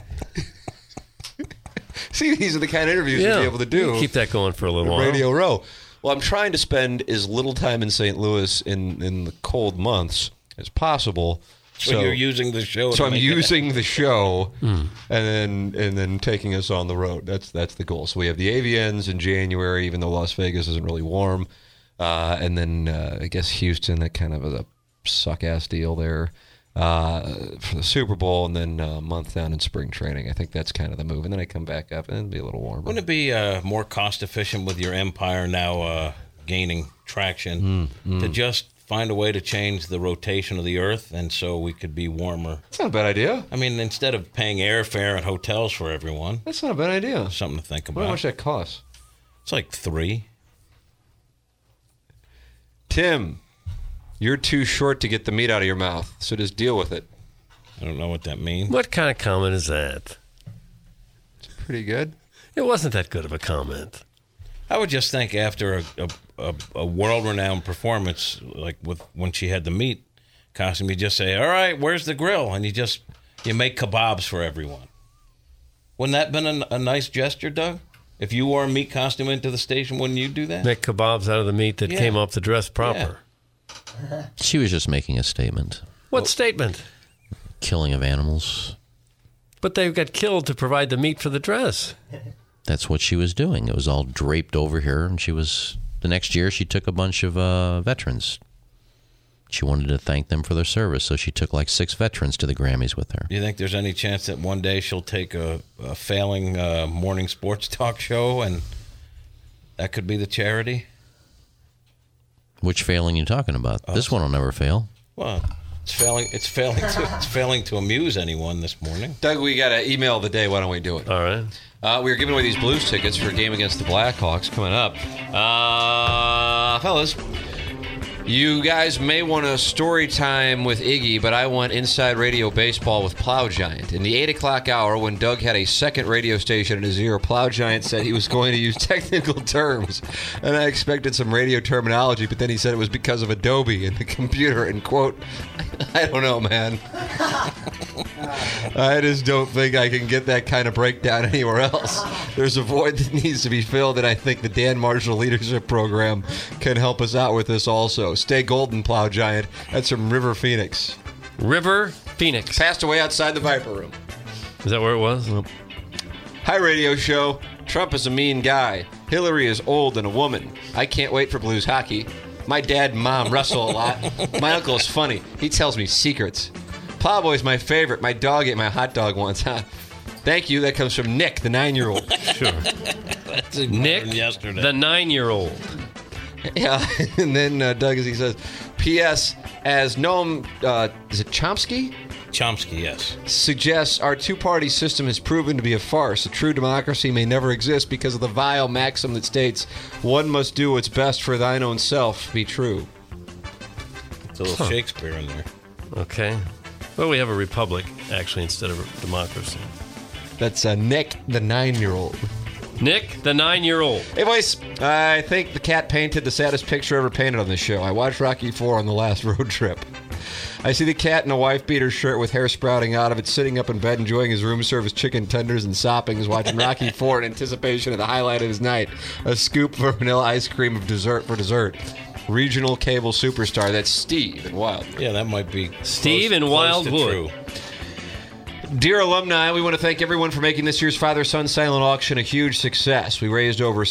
See, these are the kind of interviews you'll be able to do. Keep that going for a little while. Radio Row. Well, I'm trying to spend as little time in St. Louis in the cold months as possible. So you're using the show. So I'm using the show, and then taking us on the road. That's the goal. So we have the AVNs in January, even though Las Vegas isn't really warm, and then I guess Houston, that kind of a suck-ass deal there for the Super Bowl, and then a month down in spring training. I think that's kind of the move. And then I come back up, and it'll be a little warmer. Wouldn't it be more cost-efficient with your empire now gaining traction to just find a way to change the rotation of the Earth, and so we could be warmer? That's not a bad idea. I mean, instead of paying airfare and hotels for everyone. That's not a bad idea. Something to think about. How much that costs? It's like $3. Tim, you're too short to get the meat out of your mouth, so just deal with it. I don't know what that means. What kind of comment is that? It's pretty good. It wasn't that good of a comment. I would just think after a world-renowned performance, like when she had the meat costume, you just say, all right, where's the grill? And you make kebabs for everyone. Wouldn't that have been a nice gesture, Doug? If you wore a meat costume into the station, wouldn't you do that? Make kebabs out of the meat that came off the dress proper. Yeah. She was just making a statement. What statement? Killing of animals. But they got killed to provide the meat for the dress. That's what she was doing. It was all draped over here, and the next year she took a bunch of veterans. She wanted to thank them for their service, so she took like 6 veterans to the Grammys with her. Do you think there's any chance that one day she'll take a failing morning sports talk show, and that could be the charity? Which failing are you talking about? This one will never fail. Well, it's failing to amuse anyone this morning. Doug, we got an email of the day. Why don't we do it? All right. We're giving away these Blues tickets for a game against the Blackhawks coming up. Fellas, you guys may want a story time with Iggy, but I want Inside Radio Baseball with Plow Giant. In the 8 o'clock hour, when Doug had a second radio station in his ear, Plow Giant said he was going to use technical terms. And I expected some radio terminology, but then he said it was because of Adobe and the computer. And, quote, I don't know, man. I just don't think I can get that kind of breakdown anywhere else. There's a void that needs to be filled, and I think the Dan Marshall Leadership Program can help us out with this also. Stay golden, Plow Giant. That's from River Phoenix. River Phoenix. Passed away outside the Viper Room. Is that where it was? Nope. Hi, radio show. Trump is a mean guy. Hillary is old and a woman. I can't wait for Blues hockey. My dad and mom wrestle a lot. My uncle is funny. He tells me secrets. Plowboy's my favorite. My dog ate my hot dog once. Thank you. That comes from Nick, the 9-year-old. Sure. That's even Nick, better than yesterday. the 9-year-old. Yeah, and then Doug, as he says, P.S. As Noam, is it Chomsky? Chomsky, yes. Suggests our two-party system has proven to be a farce. A true democracy may never exist because of the vile maxim that states, one must do what's best for thine own self be true. It's a little Shakespeare in there. Okay. Well, we have a republic, actually, instead of a democracy. That's Nick, the 9-year-old. Nick, the 9-year-old. Hey, boys. I think the cat painted the saddest picture ever painted on this show. I watched Rocky IV on the last road trip. I see the cat in a wife-beater shirt with hair sprouting out of it, sitting up in bed enjoying his room service chicken tenders and sopping, is watching Rocky IV in anticipation of the highlight of his night, a scoop of vanilla ice cream for dessert. Regional cable superstar. That's Steve in Wildwood. Yeah, that might be Steve in close Wildwood. to true. Dear alumni, we want to thank everyone for making this year's Father-Son Silent Auction a huge success. We raised over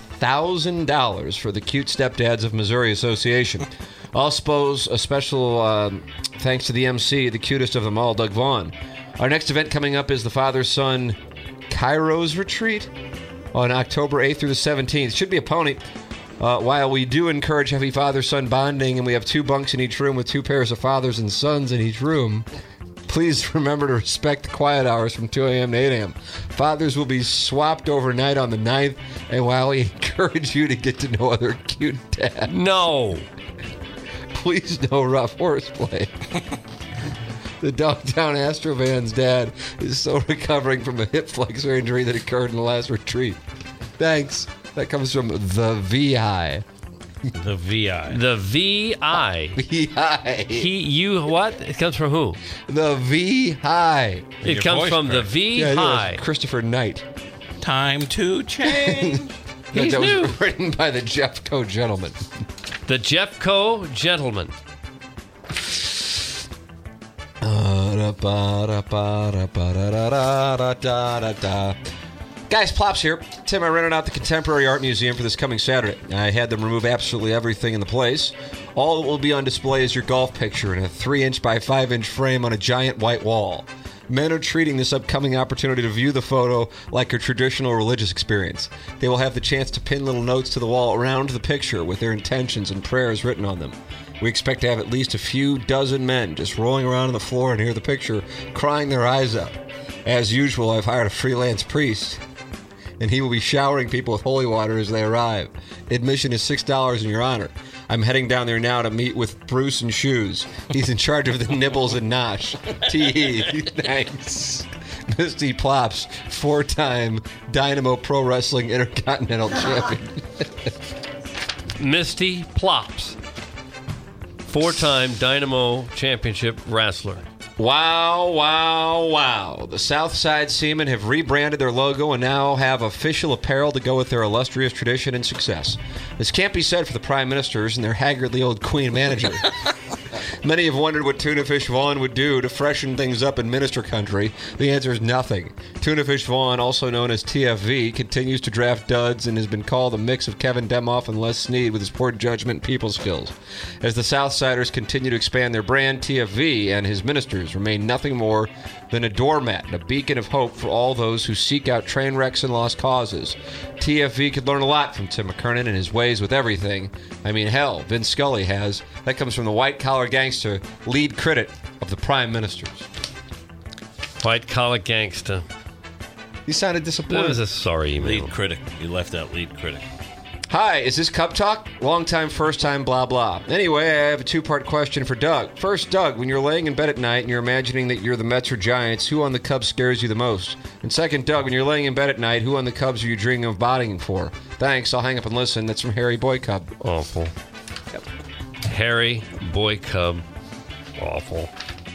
$6,000 for the Cute Stepdads of Missouri Association. Also, a special thanks to the MC, the cutest of them all, Doug Vaughn. Our next event coming up is the Father-Son Kairos Retreat on October 8th through the 17th. Should be a pony. While we do encourage heavy father-son bonding and we have 2 bunks in each room with 2 pairs of fathers and sons in each room, please remember to respect the quiet hours from 2 a.m. to 8 a.m. Fathers will be swapped overnight on the 9th, and while we encourage you to get to know other cute dads, No. please no rough horseplay. The downtown Astrovans dad is still recovering from a hip flexor injury that occurred in the last retreat. Thanks. That comes from the VI. The VI. The VI. VI. What? It comes from who? The VI. It comes from the VI. Yeah, Christopher Knight. Time to change. He's that new. was written by the Jeffco gentleman. The Jeffco gentleman. Guys, Plops here. Tim, I rented out the Contemporary Art Museum for this coming Saturday. I had them remove absolutely everything in the place. All that will be on display is your golf picture in a 3-inch by 5-inch frame on a giant white wall. Men are treating this upcoming opportunity to view the photo like a traditional religious experience. They will have the chance to pin little notes to the wall around the picture with their intentions and prayers written on them. We expect to have at least a few dozen men just rolling around on the floor near the picture, crying their eyes out. As usual, I've hired a freelance priest, and he will be showering people with holy water as they arrive. Admission is $6 in your honor. I'm heading down there now to meet with Bruce and Shoes. He's in charge of the nibbles and nosh. Tee. Thanks. Misty Plops, 4-time Dynamo Pro Wrestling Intercontinental Champion. Misty Plops. 4-time Dynamo Championship wrestler. Wow, wow, wow. The Southside Seamen have rebranded their logo and now have official apparel to go with their illustrious tradition and success. This can't be said for the Prime Ministers and their haggardly old Queen manager. Many have wondered what Tuna Fish Vaughn would do to freshen things up in Minister Country. The answer is nothing. Tuna Fish Vaughn, also known as TFV, continues to draft duds and has been called a mix of Kevin Demoff and Les Snead with his poor judgment and people skills. As the Southsiders continue to expand their brand, TFV and his ministers remain nothing more than a doormat and a beacon of hope for all those who seek out train wrecks and lost causes. TFV could learn a lot from Tim McKernan and his ways with everything. I mean, hell, Vince Scully has. That comes from the white-collar gangster, lead critic of the Prime Ministers. White-collar gangster. He sounded That disappointed. was a sorry email. Lead critic. You left out lead critic. Hi, is this Cup Talk? Long time, first time, blah, blah. Anyway, I have a 2-part question for Doug. First, Doug, when you're laying in bed at night and you're imagining that you're the Mets or Giants, who on the Cubs scares you the most? And second, Doug, when you're laying in bed at night, who on the Cubs are you dreaming of bodying for? Thanks, I'll hang up and listen. That's from Harry Boy Cub. Awful. Yep. Harry Boy Cub. Awful.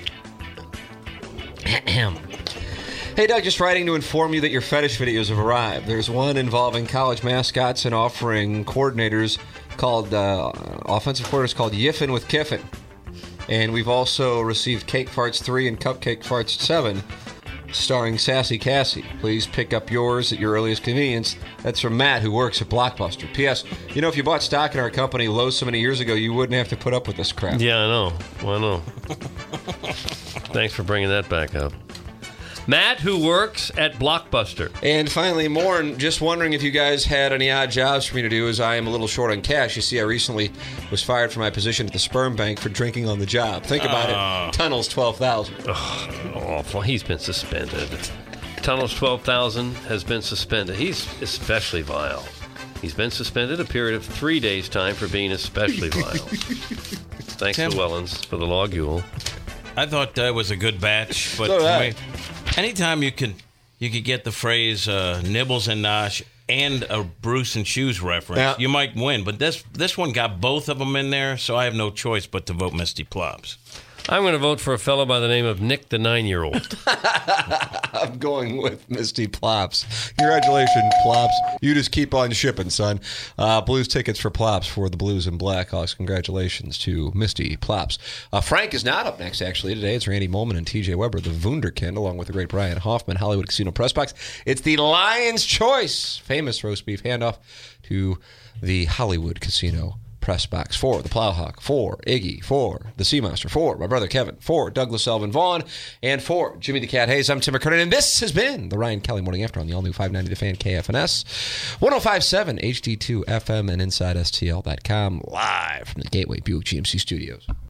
Hey, Doug, just writing to inform you that your fetish videos have arrived. There's one involving college mascots and offering coordinators called, offensive coordinators called Yiffin with Kiffin. And we've also received Cake Farts 3 and Cupcake Farts 7, starring Sassy Cassie. Please pick up yours at your earliest convenience. That's from Matt, who works at Blockbuster. P.S. You know, if you bought stock in our company low so many years ago, you wouldn't have to put up with this crap. Yeah, I know. Well, I know. Thanks for bringing that back up. Matt, who works at Blockbuster. And finally, Morn, just wondering if you guys had any odd jobs for me to do, as I am a little short on cash. You see, I recently was fired from my position at the sperm bank for drinking on the job. Think about it. Tunnels, $12,000. Awful. He's been suspended. Tunnels 12,000 has been suspended. He's especially vile. He's been suspended a period of 3 days' time for being especially vile. Thanks to Wellens for the logule. I thought that was a good batch, but anytime you could get the phrase Nibbles and Nosh and a Bruce and Shoes reference, you might win. But this one got both of them in there, so I have no choice but to vote Misty Plops. I'm going to vote for a fellow by the name of Nick the 9-year-old. I'm going with Misty Plops. Congratulations, Plops. You just keep on shipping, son. Blues tickets for Plops for the Blues and Blackhawks. Congratulations to Misty Plops. Frank is not up next, actually. Today it's Randy Molman and TJ Weber, the Wunderkind, along with the great Brian Hoffman, Hollywood Casino Press Box. It's the Lion's Choice, famous roast beef handoff to the Hollywood Casino Press Box. For the Plowhawk, for Iggy, for the Sea Monster, for my brother Kevin, for Douglas Elvin Vaughn, and for Jimmy the Cat Hayes. I'm Tim McKernan, and this has been the Ryan Kelly Morning After on the all-new 590 The Fan KFNS, 105.7 HD2 FM, and InsideSTL.com, live from the Gateway Buick GMC Studios.